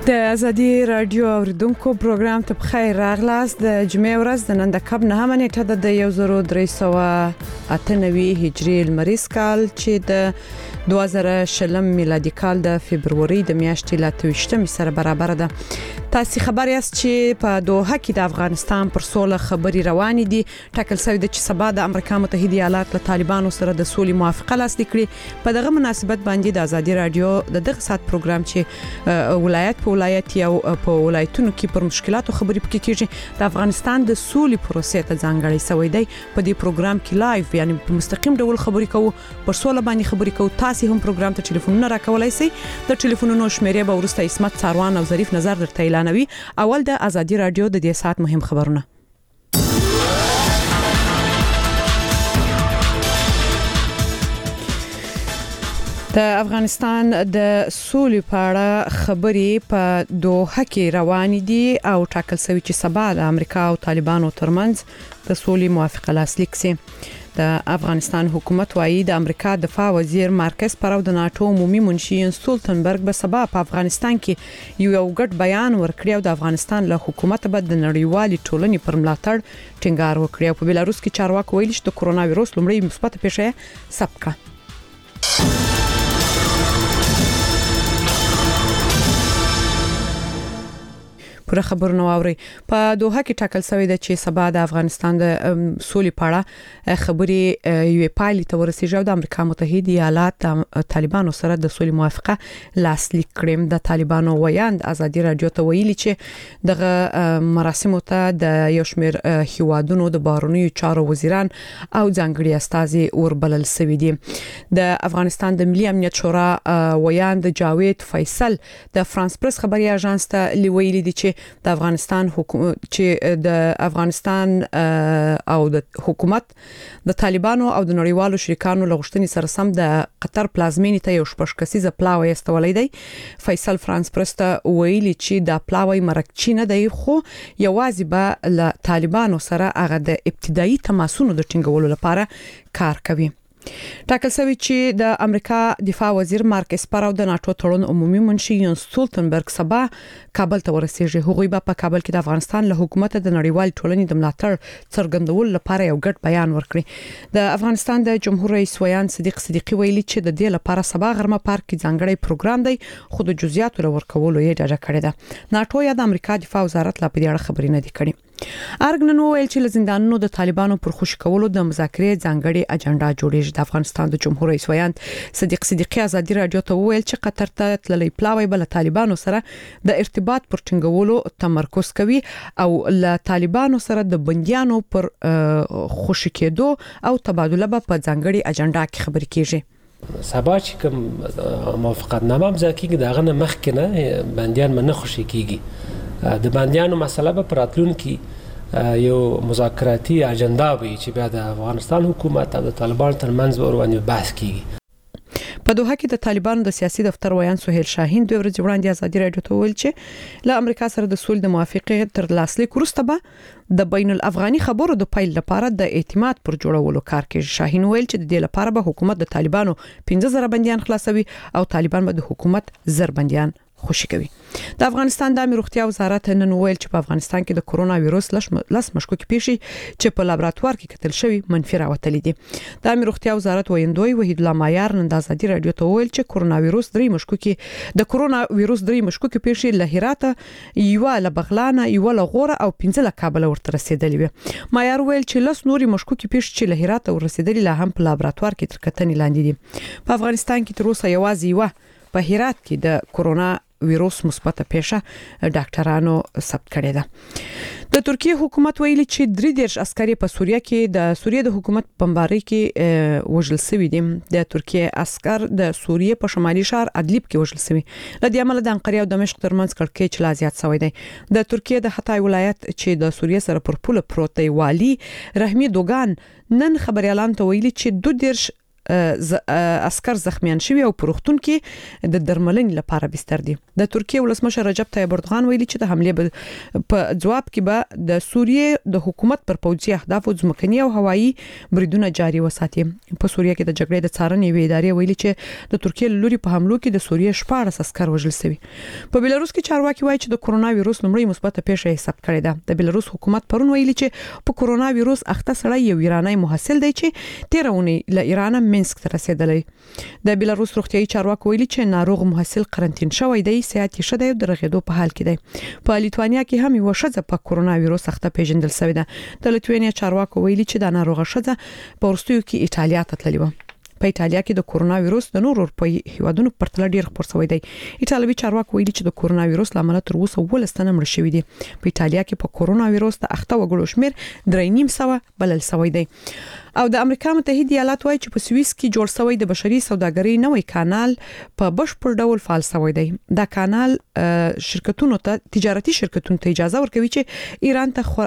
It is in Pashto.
د ازادي رادیو اوریدونکو پروګرام ته بخیر راغلاست. د جمعې ورځ د نن د کب نه نیټه د 1398 هجری المریز کال چې د 2020 میلادي کال د فبرवरी د میاشتې لا 28 سره برابر ده. تاسو خبر یاست چې په دوحه کې د افغانستان پر سوله خبري روان دي. ټاکل شوی د چې سبا د امریکا متحده ایالات له طالبانو سره د سولې موافقه لاسلیک کړي. په دغه مناسبت باندې د ازادي رادیو د دغه سات پروګرام چې ولایت په ولایت او په ولایتونو کې پر مشکلاتو خبري پکې کیږي د افغانستان د سولې پروسې ته ځانګړی شوی دی. په دې پروګرام کې لایو یعنی په مستقیم ډول خبري کوو، پر سوله باندې خبري کوو. تاسو هم پروګرام ته ټلیفونونه راکولای شئ. د ټلیفونونو شمیرې به ورسته اسمت ساروان او ظریف نظر درته اعلانوي. اول د ازادي رادیو د دې سات مهم خبرونه. د افغانستان د سولې په اړه خبرې په دوحه کې روان دي او ټاکل شوی چې سبا د امریکا او طالبانو ترمنځ د سولې موافقه لاسلیک شي. د افغانستان حکومت وايي د امریکا دفاع وزیر مارکس پرو د ناتو عمومي منشي سولتنبرګ به سبا په افغانستان کې یو ګډ بیان ورکړي او د افغانستان له حکومت به د نړیوالې ټولنې پر ملاتړ ټینګار وکړي. په بلاروس کې چارواکي ویلي چې د کورونا وایروس لومړی مثبت پیښه ثبت کړه. پر خبرونه واوري. په دوحه کې ټاکل شوی د چې سبا د افغانستان د سولې په اړه خبري یو پایلې ته ورسیږي. د امریکا متحده ایالات د طالبانو سره د سولې موافقه لاسلیک کړي. د طالبانو ویاند ازادي رادیو ته ویلي چې دغه مراسمو ته د یو شمېر هیوادونو د بهرنیو چارو وزیران او ځانګړي استازي وربلل شوی دي. د افغانستان د ملي امنیت شورا ویاند جاوید فیصل د فرانس پریس خبري اژانس ته ویلي دي چې د افغانستان حکومت او د حکومت د طالبانو او د نړیوالو شریکانو لغښتنې سره سم د قطر پلازمینې ته یو شپږکسیزه پلاوی استولې دی. فیصل فرانس پرسته ویلي چې د پلاوی مرکچی نه دی خو یوازې به له طالبانو سره هغه د ابتدایي تماسونو د ټینګولو لپاره کار کوي. ټاکل شوی چې د امریکا دفاع وزیر مارکس پرو د ناتو تړون عمومي منشي سولتنبرګ سبا کابل ته ورسیږي. هغوی به په کابل کې د افغانستان له حکومت د نړیوال ټولنې د ملاتړ څرګندولو لپاره یو ګډ بیان ورکړي. د افغانستان د جمهور رئیس ویان صدیقی ویلي چې د دې لپاره سبا غرمه پارک کې ځانګړی پروګرام دی خو د جزئیاتو ورکولو یې ډاډه کړی ده. ناتو یا د امریکا دفاع وزارت لا په دې اړه خبرې نه دي کړې. ارګنن ویل چې لزندانونو د طالبانو پر خوشی کولو د مذاکرې ځانګړي اجنډا جوړیږي. د افغانستان د جمهور رئیس ویان صدیقی ازادي رادیو ته ویل چې قطر ته تللی پلاوی بل طالبانو سره د ارتباط پر ټینګولو تمرکز کوي او له طالبانو سره د بنديانو پر خوشی کېدو او تبادله په ځانګړي اجنډا کې خبرې کیږي. سبا چې کوم موافقتنامه امضا کیږي دغه نه مخکې نه بنديان نه خوشی کیږي. د بنديانو مسله په راتلون کې یو مذاکراتي اجنډا وي چې بیا د افغانستان حکومت او د طالبانو ترمنځ ورونه بحث کیږي. په دوحه کې د طالبانو د سیاسي دفتر ویان سهیل شاهین 2 ورځې وړاندې ازادي رادیو ته ویل چې له امریکا سره د سولې د موافقه تر لاسلیک وروسته به د بین الافغاني خبرو د پیل لپاره د اعتماد پر جوړولو کار کوي. شاهین ویل چې د دې لپاره به حکومت د طالبانو 15,000 بنديان خلاصوي او طالبان به د حکومت 1000 بنديان خوشی کوي. د افغانستان د امنیت روغتیا وزارت نن ویل چې په افغانستان کې د کورونا وایروس لس مشکوک پیښې چې په لابراتوار کې کتل شوی منفي راوتلې دي. د امنیت روغتیا وزارت ویندوی وحید الله مایار نن د ازادي رادیو ته ویل چې کورونا وایروس 3 مشکوک پیښې له هرات یو له بغلان یو له غوره او 15 له کابل ورته رسیدلې وي. مایار ویل چې لس نوري مشکوک پیښې چې له هرات ورسیدلې لا هم په لابراتوار کې تر کتنې لاندې دي. په افغانستان کې تر اوسه یوازې یو په هرات کې د کورونا وایروس مثبت پیښه ډاکټرانو ثبت کړې ده. د ترکیه حکومت ویلي چې 3 عسکري په سوریه کې د سوریه د حکومت بمبارۍ کې وژل شوی دي. د ترکیه عسكر د سوریه په شمالي شهر ادلیب کې وژل شوی. لدې عمل د انقره او دمشق ترمنځ کړکېچ لا زیات شوی دی. د ترکیه د حتای ولایت چې د سوریه سره پر پوله پروت دی والي رحمي دوغان نن خبريالان ته ویلي چې 2 عسكر زخمیان شوی او پروختون کې د درملنې لپاره بستر دي. د ترکیه ولسمشر رجب طیب اردوغان ویلي چې د حمله په جواب کې به د سوریې د حکومت پر پوځي اهداف او ځمکني او هوایي بریدونه جاري وساتي. په سوریه کې د جګړې د څارنې ادارې ویلي چې د ترکیه لوري په حملو کې د سوریې 14 عسكر وژل شوي. په بلاروس کې چارواکي وایي چې د کورونا وایروس لومړی مثبت پیښه حساب کړې ده. د بلاروس حکومت پرون ویلي چې په کورونا وایروس اخته سړی یو ایرانی محصل دی چې 13 اونۍ له ایران منسک ته رسیدلی. د بلاروس روغتيایي چارواکي ویلي چې ناروغ محصل قرنټین شوی دی، صحت یې ښه دی او د رغېدو په حال کې دی. په لیتوانیا کې هم یو ښځه په کورونا وایروس اخته پیژندل شوې ده. د لیتوانیا چارواکي ویلي چې د ناروغه ښځه په ورستیو کې ایټالیا ته تللی و. په ایټالیا کې د کورونا وایروس د نورو اروپایي هیوادونو په پرتله ډیر خپور شوی دی. ایټالوي چارواکي ویلي چې د کورونا وایروس لامل تر اوسه 12 تنه مړ شوي دي. په ایټالیا کې په کورونا وایروس د اخته وګړو شمیر 3.5 بلل شوی دی. او د امریکا متحده ایالات وایي چې په سویس کې جوړ شوی د بشري سوداګرۍ نوې کانال په بشپړ ډول فعال شوی دی. دا کانال شرکتونو ته تجارتي شرکتونو ته اجازه ورکوي چې ایران ته